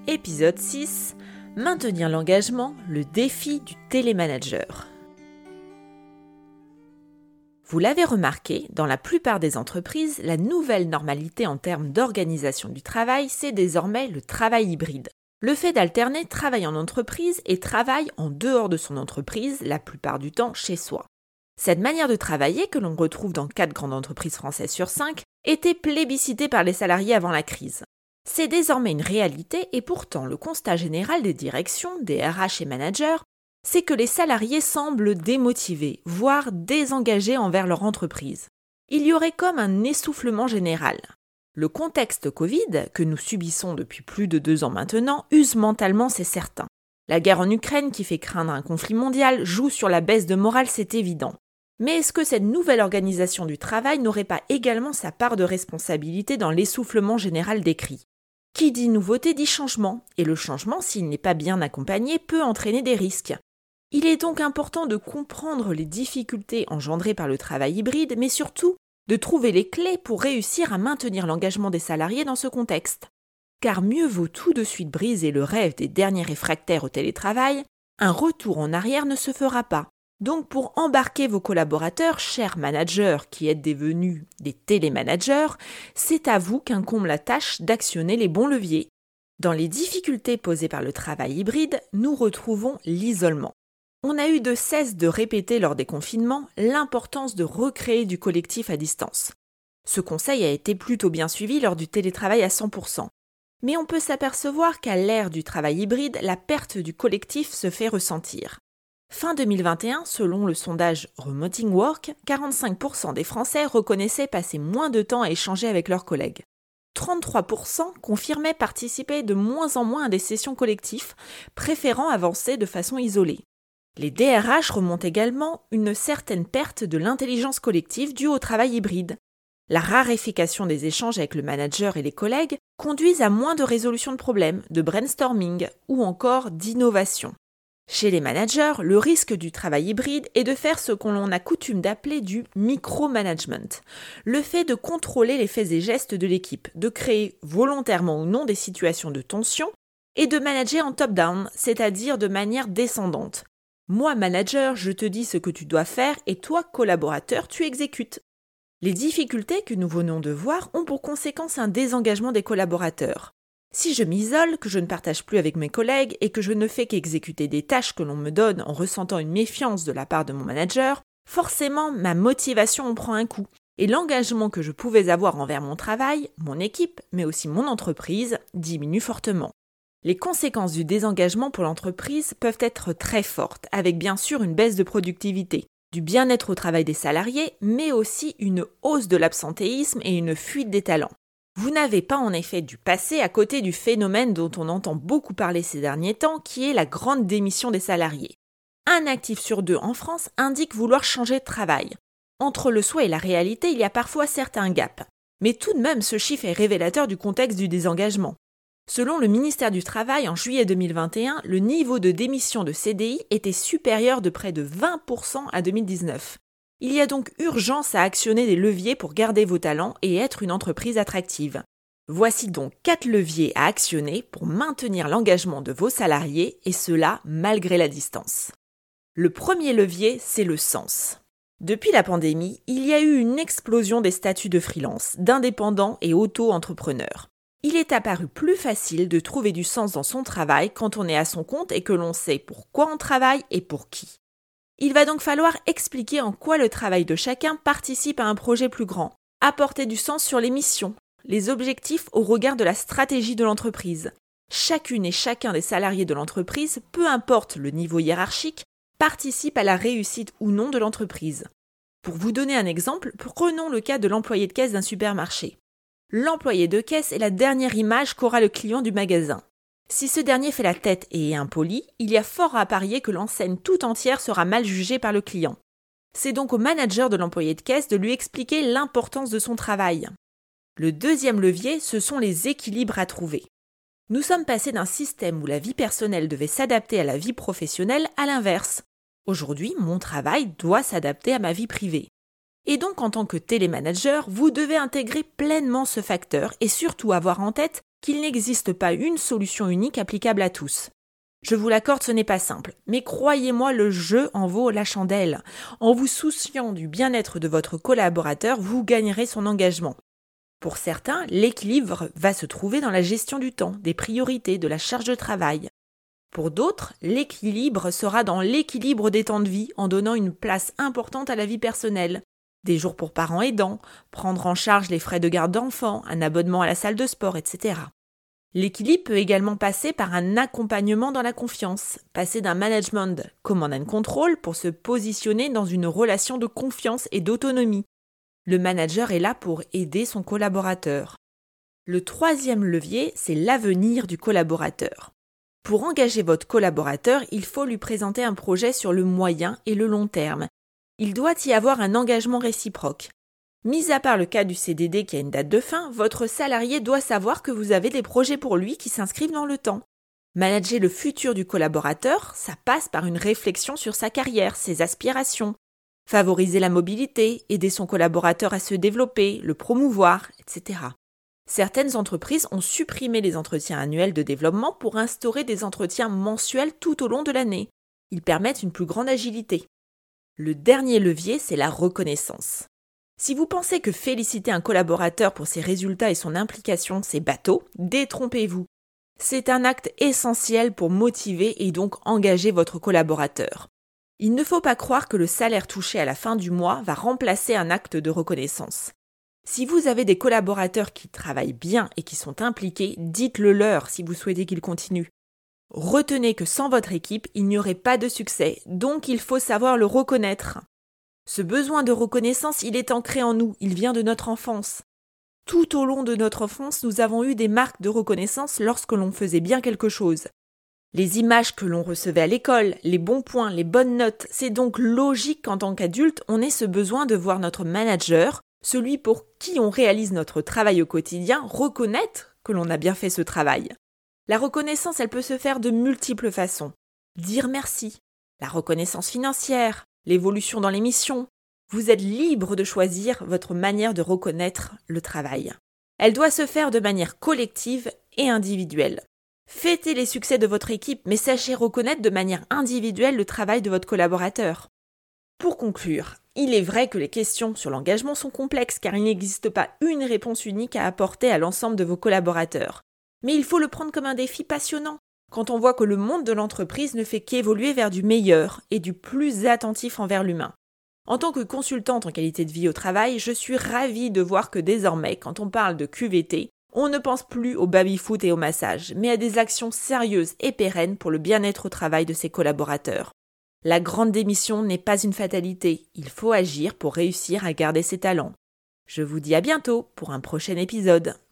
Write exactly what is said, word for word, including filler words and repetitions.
Épisode six. Maintenir l'engagement, le défi du télémanager. Vous l'avez remarqué, dans la plupart des entreprises, la nouvelle normalité en termes d'organisation du travail, c'est désormais le travail hybride. Le fait d'alterner travail en entreprise et travail en dehors de son entreprise, la plupart du temps chez soi. Cette manière de travailler, que l'on retrouve dans quatre grandes entreprises françaises sur cinq, était plébiscitée par les salariés avant la crise. C'est désormais une réalité et pourtant le constat général des directions, des R H et managers, c'est que les salariés semblent démotivés, voire désengagés envers leur entreprise. Il y aurait comme un essoufflement général. Le contexte Covid, que nous subissons depuis plus de deux ans maintenant, use mentalement, c'est certain. La guerre en Ukraine, qui fait craindre un conflit mondial, joue sur la baisse de morale, c'est évident. Mais est-ce que cette nouvelle organisation du travail n'aurait pas également sa part de responsabilité dans l'essoufflement général décrit ? Qui dit nouveauté dit changement, et le changement, s'il n'est pas bien accompagné, peut entraîner des risques. Il est donc important de comprendre les difficultés engendrées par le travail hybride, mais surtout de trouver les clés pour réussir à maintenir l'engagement des salariés dans ce contexte. Car mieux vaut tout de suite briser le rêve des derniers réfractaires au télétravail, un retour en arrière ne se fera pas. Donc pour embarquer vos collaborateurs, chers managers qui êtes devenus des télémanagers, c'est à vous qu'incombe la tâche d'actionner les bons leviers. Dans les difficultés posées par le travail hybride, nous retrouvons l'isolement. On a eu de cesse de répéter lors des confinements l'importance de recréer du collectif à distance. Ce conseil a été plutôt bien suivi lors du télétravail à cent pour cent. Mais on peut s'apercevoir qu'à l'ère du travail hybride, la perte du collectif se fait ressentir. Fin deux mille vingt et un, selon le sondage Remoting Work, quarante-cinq pour cent des Français reconnaissaient passer moins de temps à échanger avec leurs collègues. trente-trois pour cent confirmaient participer de moins en moins à des sessions collectives, préférant avancer de façon isolée. Les D R H remontent également une certaine perte de l'intelligence collective due au travail hybride. La raréfaction des échanges avec le manager et les collègues conduisent à moins de résolution de problèmes, de brainstorming ou encore d'innovation. Chez les managers, le risque du travail hybride est de faire ce qu'on a coutume d'appeler du micromanagement, le fait de contrôler les faits et gestes de l'équipe, de créer volontairement ou non des situations de tension et de manager en top-down, c'est-à-dire de manière descendante. Moi, manager, je te dis ce que tu dois faire et toi, collaborateur, tu exécutes. Les difficultés que nous venons de voir ont pour conséquence un désengagement des collaborateurs. Si je m'isole, que je ne partage plus avec mes collègues et que je ne fais qu'exécuter des tâches que l'on me donne en ressentant une méfiance de la part de mon manager, forcément ma motivation en prend un coup. Et l'engagement que je pouvais avoir envers mon travail, mon équipe, mais aussi mon entreprise, diminue fortement. Les conséquences du désengagement pour l'entreprise peuvent être très fortes, avec bien sûr une baisse de productivité, du bien-être au travail des salariés, mais aussi une hausse de l'absentéisme et une fuite des talents. Vous n'avez pas en effet dû passer à côté du phénomène dont on entend beaucoup parler ces derniers temps, qui est la grande démission des salariés. Un actif sur deux en France indique vouloir changer de travail. Entre le souhait et la réalité, il y a parfois certains gaps. Mais tout de même, ce chiffre est révélateur du contexte du désengagement. Selon le ministère du Travail, en juillet deux mille vingt et un, le niveau de démission de C D I était supérieur de près de vingt pour cent à deux mille dix-neuf. Il y a donc urgence à actionner des leviers pour garder vos talents et être une entreprise attractive. Voici donc quatre leviers à actionner pour maintenir l'engagement de vos salariés et cela malgré la distance. Le premier levier, c'est le sens. Depuis la pandémie, il y a eu une explosion des statuts de freelance, d'indépendants et auto-entrepreneurs. Il est apparu plus facile de trouver du sens dans son travail quand on est à son compte et que l'on sait pourquoi on travaille et pour qui. Il va donc falloir expliquer en quoi le travail de chacun participe à un projet plus grand, apporter du sens sur les missions, les objectifs au regard de la stratégie de l'entreprise. Chacune et chacun des salariés de l'entreprise, peu importe le niveau hiérarchique, participe à la réussite ou non de l'entreprise. Pour vous donner un exemple, prenons le cas de l'employé de caisse d'un supermarché. L'employé de caisse est la dernière image qu'aura le client du magasin. Si ce dernier fait la tête et est impoli, il y a fort à parier que l'enseigne tout entière sera mal jugée par le client. C'est donc au manager de l'employé de caisse de lui expliquer l'importance de son travail. Le deuxième levier, ce sont les équilibres à trouver. Nous sommes passés d'un système où la vie personnelle devait s'adapter à la vie professionnelle à l'inverse. Aujourd'hui, mon travail doit s'adapter à ma vie privée. Et donc, en tant que télémanager, vous devez intégrer pleinement ce facteur et surtout avoir en tête qu'il n'existe pas une solution unique applicable à tous. Je vous l'accorde, ce n'est pas simple, mais croyez-moi, le jeu en vaut la chandelle. En vous souciant du bien-être de votre collaborateur, vous gagnerez son engagement. Pour certains, l'équilibre va se trouver dans la gestion du temps, des priorités, de la charge de travail. Pour d'autres, l'équilibre sera dans l'équilibre des temps de vie en donnant une place importante à la vie personnelle. Des jours pour parents aidants, prendre en charge les frais de garde d'enfants, un abonnement à la salle de sport, et cetera. L'équilibre peut également passer par un accompagnement dans la confiance, passer d'un management command and control pour se positionner dans une relation de confiance et d'autonomie. Le manager est là pour aider son collaborateur. Le troisième levier, c'est l'avenir du collaborateur. Pour engager votre collaborateur, il faut lui présenter un projet sur le moyen et le long terme. Il doit y avoir un engagement réciproque. Mis à part le cas du C D D qui a une date de fin, votre salarié doit savoir que vous avez des projets pour lui qui s'inscrivent dans le temps. Manager le futur du collaborateur, ça passe par une réflexion sur sa carrière, ses aspirations. Favoriser la mobilité, aider son collaborateur à se développer, le promouvoir, et cetera. Certaines entreprises ont supprimé les entretiens annuels de développement pour instaurer des entretiens mensuels tout au long de l'année. Ils permettent une plus grande agilité. Le dernier levier, c'est la reconnaissance. Si vous pensez que féliciter un collaborateur pour ses résultats et son implication, c'est bateau, détrompez-vous. C'est un acte essentiel pour motiver et donc engager votre collaborateur. Il ne faut pas croire que le salaire touché à la fin du mois va remplacer un acte de reconnaissance. Si vous avez des collaborateurs qui travaillent bien et qui sont impliqués, dites-le leur si vous souhaitez qu'ils continuent. Retenez que sans votre équipe, il n'y aurait pas de succès, donc il faut savoir le reconnaître. Ce besoin de reconnaissance, il est ancré en nous, il vient de notre enfance. Tout au long de notre enfance, nous avons eu des marques de reconnaissance lorsque l'on faisait bien quelque chose. Les images que l'on recevait à l'école, les bons points, les bonnes notes, c'est donc logique qu'en tant qu'adulte, on ait ce besoin de voir notre manager, celui pour qui on réalise notre travail au quotidien, reconnaître que l'on a bien fait ce travail. La reconnaissance, elle peut se faire de multiples façons. Dire merci, la reconnaissance financière, l'évolution dans les missions. Vous êtes libre de choisir votre manière de reconnaître le travail. Elle doit se faire de manière collective et individuelle. Fêtez les succès de votre équipe, mais sachez reconnaître de manière individuelle le travail de votre collaborateur. Pour conclure, il est vrai que les questions sur l'engagement sont complexes car il n'existe pas une réponse unique à apporter à l'ensemble de vos collaborateurs. Mais il faut le prendre comme un défi passionnant, quand on voit que le monde de l'entreprise ne fait qu'évoluer vers du meilleur et du plus attentif envers l'humain. En tant que consultante en qualité de vie au travail, je suis ravie de voir que désormais, quand on parle de Q V T, on ne pense plus au baby-foot et au massage, mais à des actions sérieuses et pérennes pour le bien-être au travail de ses collaborateurs. La grande démission n'est pas une fatalité, il faut agir pour réussir à garder ses talents. Je vous dis à bientôt pour un prochain épisode.